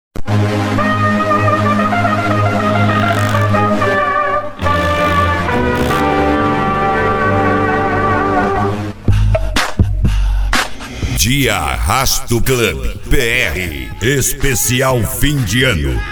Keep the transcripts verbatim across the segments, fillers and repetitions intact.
Dia Arrasto Club P R, especial fim de ano.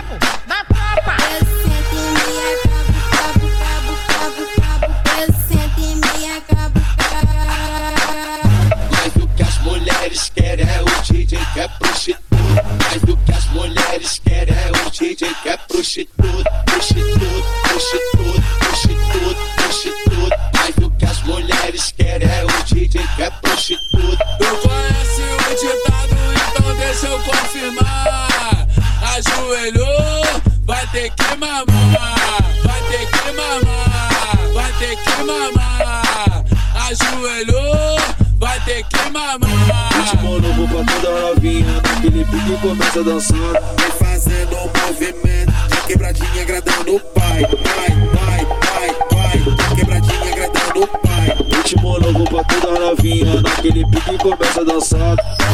Mas o que as mulheres querem é o D J que é prostituto. Mas o que as mulheres querem é o D J que é prostituto. Prostituto, prostituto, prostituto, prostituto. Mas o que as mulheres querem é o D J que é prostituto. Tu conhece o ditado, então deixa eu confirmar. Ajoelhou, vai ter que mamar. Vai ter que mamar, vai ter que mamar. Ajoelhou, vai ter que mamar. Ritmo novo pra toda novinha, naquele pique começa a dançar. Vem fazendo um movimento, de quebradinha agradando o pai. Vai, vai, vai, vai, quebradinha agradando o pai. Ritmo novo pra toda novinha, naquele pique começa a dançar.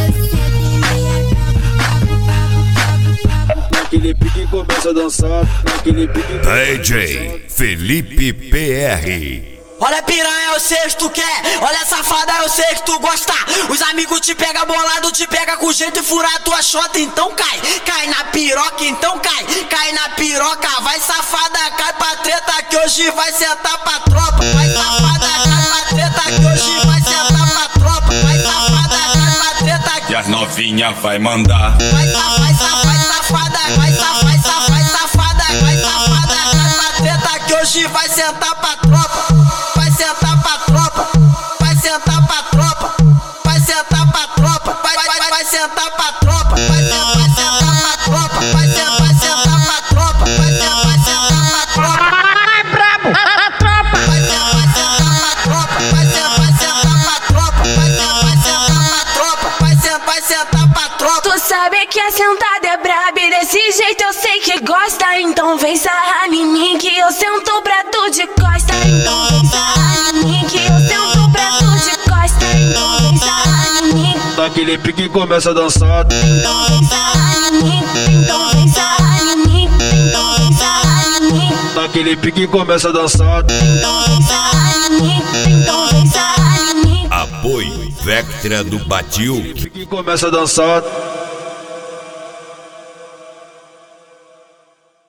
Naquele pique começa a dançar, naquele pique. D J Felipe P R. Olha piranha, eu sei que tu quer. Olha safada, eu sei que tu gosta. Os amigos te pega bolado, te pega com jeito e furar tua chota. Então cai, cai na piroca, então cai. Cai na piroca, vai safada, cai pra treta que hoje vai sentar pra tropa. Vai safada, cai pra treta que hoje vai sentar pra tropa. Vai safada, cai pra treta que... E as novinha vai mandar. Vai safada, vai safada, vai safada, vai safada, vai safada, vai safada, cai pra treta que hoje vai sentar pra tropa. Vai sentar pra tropa, vai sentar pra tropa, vai sentar pra tropa, vai, vai, vai, vai sentar pra tropa, vai, vai sentar pra tropa, vai, vai sentar pra tropa, vai, vai sentar pra tropa. Ai, brabo, a tropa. Vai, vai sentar pra tropa, vai, vai sentar pra tropa, vai, vai sentar pra tropa, vai, vai sentar pra tropa. Tu sabe que a sentada é braba e desse jeito eu sei que gosta. Então vem sarrar em mim que eu sento pra tu de costa. Então vem sarrar em mim que eu sento pra tu de costa. Então vem sarrar em mim. Naquele pique começa a dançar. Então vem sarrar em mim. Então vem sarrar em mim. Então vem sarrar em mim. Naquele pique começa a dançar. Então vem sarrar em mim. Então vem sarrar em mim. Apoio Vectra do Batil. Pique começa a dançar.